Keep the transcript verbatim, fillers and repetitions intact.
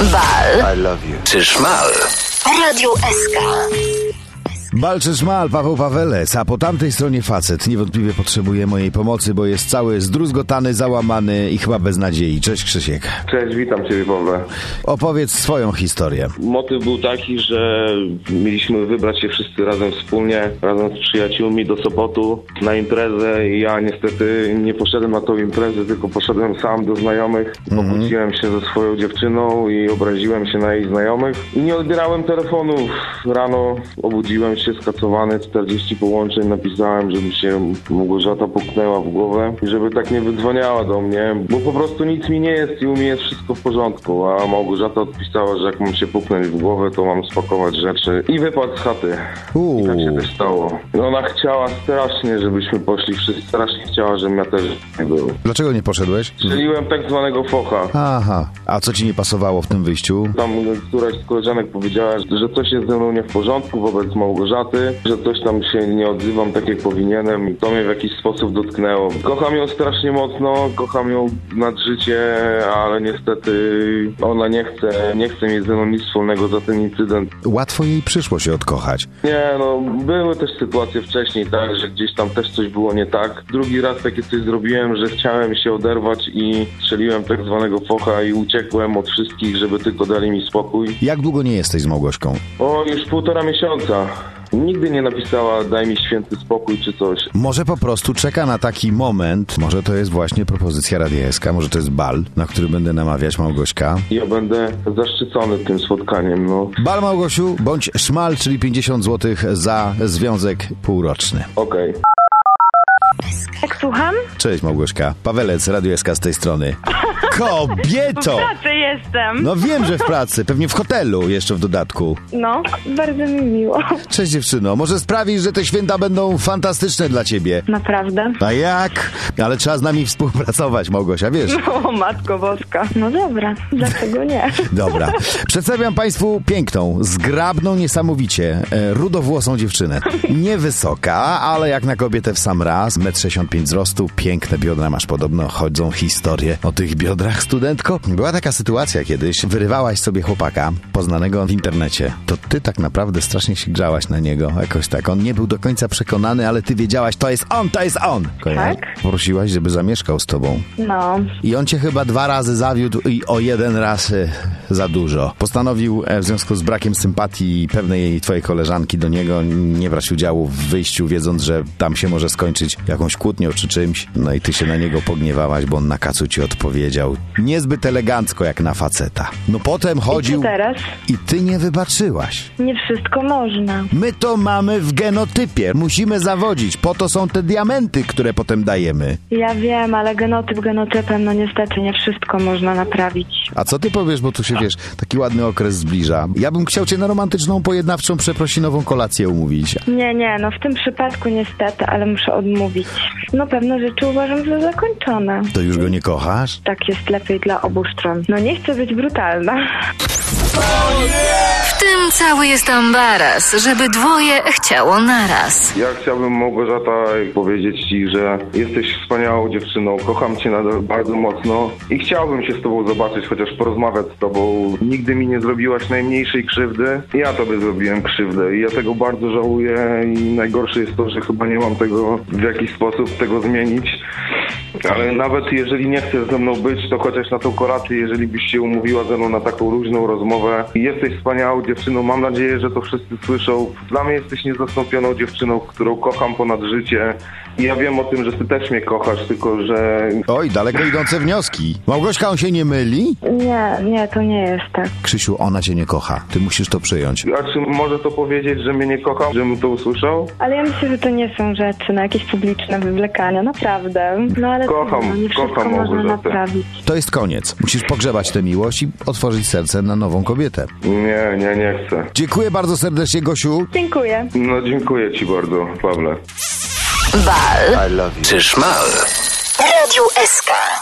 Bal. I love you. Czy szmal? Radio S K. Bal czy szmal, Paweł Pawelec, a po tamtej stronie facet niewątpliwie potrzebuje mojej pomocy, bo jest cały zdruzgotany, załamany i chyba bez nadziei. Cześć Krzysiek. Cześć, witam Ciebie, Pawle. Opowiedz swoją historię. Motyw był taki, że mieliśmy wybrać się wszyscy razem wspólnie, razem z przyjaciółmi do Sopotu na imprezę i ja niestety nie poszedłem na tą imprezę, tylko poszedłem sam do znajomych. Mhm. Pokłóciłem się ze swoją dziewczyną i obraziłem się na jej znajomych i nie odbierałem telefonów. Rano obudziłem się skacowany, czterdzieści połączeń, napisałem, żeby się Małgorzata puknęła w głowę i żeby tak nie wydzwaniała do mnie, bo po prostu nic mi nie jest i u mnie jest wszystko w porządku, a Małgorzata odpisała, że jak mam się puknąć w głowę, to mam spakować rzeczy i wypadł z chaty. Uuu. I tak się też stało. Ona chciała strasznie, żebyśmy poszli wszyscy, strasznie chciała, żebym ja też nie był. Dlaczego nie poszedłeś? Strzeliłem tak zwanego focha. Aha, a co ci nie pasowało w tym wyjściu? Tam któraś z koleżanek powiedziała, że coś jest ze mną nie w porządku wobec Małgorzaty, że coś tam się nie odzywam tak jak powinienem i to mnie w jakiś sposób dotknęło. Kocham ją strasznie mocno, kocham ją nad życie, ale niestety ona nie chce, nie chce mieć ze mną nic wspólnego za ten incydent. Łatwo jej przyszło się odkochać. Nie, no były też sytuacje wcześniej, tak, że gdzieś tam też coś było nie tak. Drugi raz takie coś zrobiłem, że chciałem się oderwać i strzeliłem tak zwanego focha i uciekłem od wszystkich, żeby tylko dali mi spokój. Jak długo nie jesteś z Małgośką? O, już półtora miesiąca. Nigdy nie napisała, daj mi święty spokój czy coś. Może po prostu czeka na taki moment, może to jest właśnie propozycja Radia S K, może to jest bal, na który będę namawiać Małgośka. Ja będę zaszczycony tym spotkaniem, no. Bal, Małgosiu, bądź szmal, czyli pięćdziesiąt złotych za związek półroczny. Okej. Okay. Jak słucham? Cześć Małgośka, Pawelec, Radio S K z tej strony. Kobieto! W pracy jestem. No wiem, że w pracy, pewnie w hotelu jeszcze w dodatku. No, bardzo mi miło. Cześć dziewczyno, może sprawisz, że te święta będą fantastyczne dla ciebie. Naprawdę? A jak? Ale trzeba z nami współpracować, Małgosia, wiesz? O, Matko Boska. No dobra, dlaczego nie? Dobra. Przedstawiam państwu piękną, zgrabną niesamowicie, e, rudowłosą dziewczynę. Niewysoka, ale jak na kobietę w sam raz, metr sześćdziesiąt pięć wzrostu, piękne biodra masz podobno, chodzą historie o tych biodrach, studentko. Była taka sytuacja kiedyś, wyrywałaś sobie chłopaka poznanego w internecie. To ty tak naprawdę strasznie się grzałaś na niego, jakoś tak. On nie był do końca przekonany, ale ty wiedziałaś, to jest on, to jest on. Tak? Prosiłaś, żeby zamieszkał z tobą. No. I on cię chyba dwa razy zawiódł i o jeden raz y, za dużo. Postanowił e, w związku z brakiem sympatii pewnej twojej koleżanki do niego nie brać udziału w wyjściu, wiedząc, że tam się może skończyć jakąś kłótnią czy czymś. No i ty się na niego pogniewałaś, bo on na kacu ci odpowiedział. Niezbyt elegancko jak na faceta. No potem chodził... I co teraz? I ty nie wybaczyłaś. Nie wszystko można. My to mamy w genotypie. Musimy zawodzić. Po to są te diamenty, które potem dajemy. Ja wiem, ale genotyp genotypem, no niestety nie wszystko można naprawić. A co ty powiesz, bo tu się, wiesz, taki ładny okres zbliża. Ja bym chciał cię na romantyczną, pojednawczą, przeprosinową kolację umówić. Nie, nie, no w tym przypadku niestety, ale muszę odmówić. No pewne rzeczy uważam za zakończone. To już go nie kochasz? Tak jest lepiej dla obu stron. No nie chcę być brutalna. W tym cały jest ambaras, żeby dwoje chciało naraz. Ja chciałbym, Małgorzata, powiedzieć ci, że jesteś wspaniałą dziewczyną, kocham cię nadal bardzo mocno i chciałbym się z tobą zobaczyć, chociaż porozmawiać z tobą. Nigdy mi nie zrobiłaś najmniejszej krzywdy. Ja tobie zrobiłem krzywdę i ja tego bardzo żałuję i najgorsze jest to, że chyba nie mam tego w jakiś sposób tego zmienić. Ale nawet jeżeli nie chcesz ze mną być, to chociaż na tą kolację, jeżeli byś się umówiła ze mną na taką luźną rozmowę. Jesteś wspaniałą dziewczyną, mam nadzieję, że to wszyscy słyszą. Dla mnie jesteś niezastąpioną dziewczyną, którą kocham ponad życie. I ja wiem o tym, że ty też mnie kochasz, tylko że... Oj, daleko idące wnioski. Małgośka, on się nie myli? Nie, nie, to nie jest tak. Krzysiu, ona cię nie kocha. Ty musisz to przyjąć. A czy może to powiedzieć, że mnie nie kocha, żebym to usłyszał? Ale ja myślę, że to nie są rzeczy na jakieś publiczne wywlekania, naprawdę. No ale Kocham, to, no, nie wszystko kocham można Małgorzatę. naprawić. To jest koniec. Musisz pogrzebać tę miłość i otworzyć serce na nową kobietę. Nie, nie, nie chcę. Dziękuję bardzo serdecznie, Gosiu. Dziękuję. No dziękuję ci bardzo, Pawle. Bal. I love you. Czy szmal? Radio S K.